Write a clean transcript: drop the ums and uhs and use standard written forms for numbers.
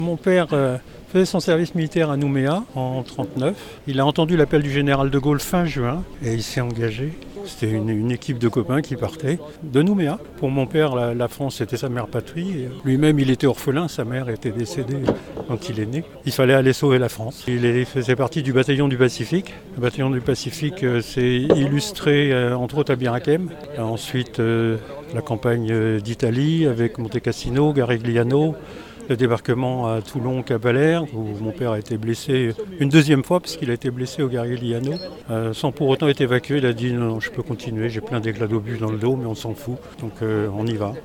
Mon père faisait son service militaire à Nouméa en 1939. Il a entendu l'appel du général de Gaulle fin juin et il s'est engagé. C'était une équipe de copains qui partait de Nouméa. Pour mon père, la France, c'était sa mère patrie. Lui-même, il était orphelin, sa mère était décédée quand il est né. Il fallait aller sauver la France. Il faisait partie du bataillon du Pacifique. Le bataillon du Pacifique s'est illustré entre autres à Bir Hakeim. Ensuite, la campagne d'Italie avec Monte Cassino, Garigliano. Le débarquement à Toulon, Cavalère, où mon père a été blessé une deuxième fois, parce qu'il a été blessé au Garigliano. Sans pour autant être évacué, il a dit non, je peux continuer, j'ai plein d'éclats d'obus dans le dos, mais on s'en fout, donc on y va.